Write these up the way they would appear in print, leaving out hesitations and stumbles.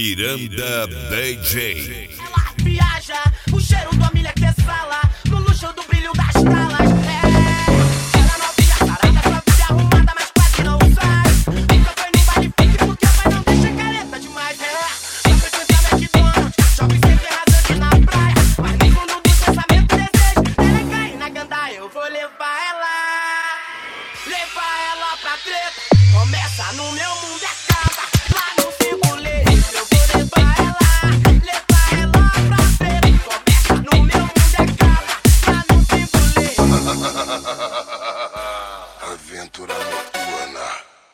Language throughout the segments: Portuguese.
Miranda DJ. Ela viaja, o cheiro da milha que exala, no luxo do brilho das talas. Ela novinha, sarada, sua vida arrumada, mas quase não sai. Nunca foi no baile fake porque a mãe não deixa careta demais. Só frequentava McDonald's, shopping sempre rasante na praia. Mas nem fundo do pensamento desejo, ela é cair na gandaia. Eu vou levar ela pra treta. Começa no meu mundo e acaba lá no circulê. Eu vou levar ela pra treta. Começa no meu mundo e acaba lá no circulê. Aventura noturna.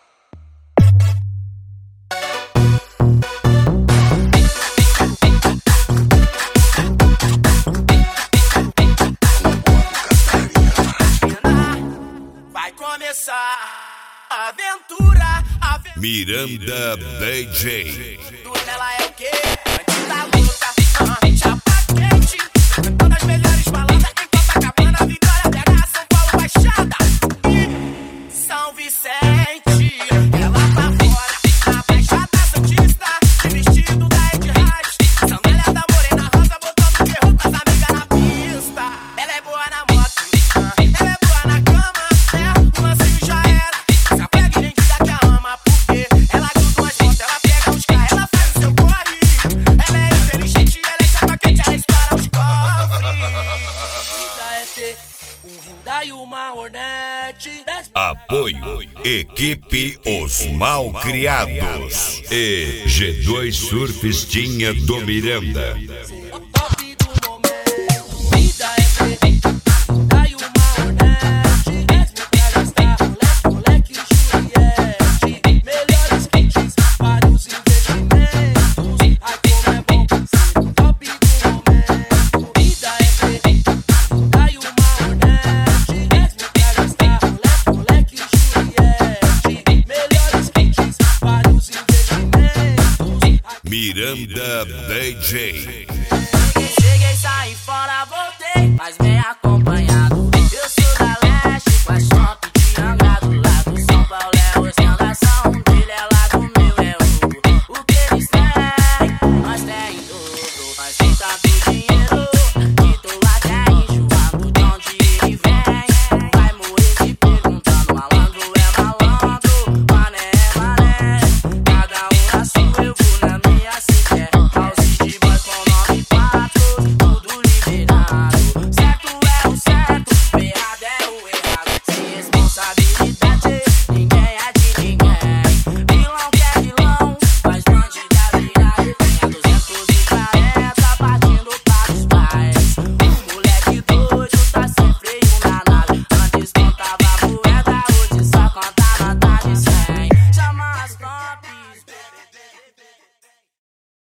Vai começar a aventura. Miranda DJ. Ela é o quê? Antes da luta, chapa quente. Cantando as melhores baladas em Copacabana, Vitória, BH, São Paulo, Baixada e São Vicente. Ela tá fora, a Baixada Santista, de vestido da Ed Hatch, sandália da Morena Rosa, botando terror com as amigas na pista. Ela é boa na moto, ela é boa na cama, o lance já era. Se apega e nem diga que a ama, porque ela gruda umas motos, ela pega uns carros, ela faz o seu corre. Ela é inteligente, ela é chapa quente, ela estoura os cofres. Vida é ter um Hyundai e uma Hornet. Apoio Equipe Os Malcriados e G2 Surfistinha do Miranda. O top do momento. Vida é ter um Hyundai e uma Hornet. 10 mil pra gastar, moleque, Juliette. Melhores kits, vários investimentos. Ai como é bom ser o top do momento. Vida é ter um Hyundai e uma Hornet. 10 mil pra gastar, moleque, Juliette. Melhores kits, vários investimentos. Miranda DJ. Cheguei, saí fora, voltei, mas meia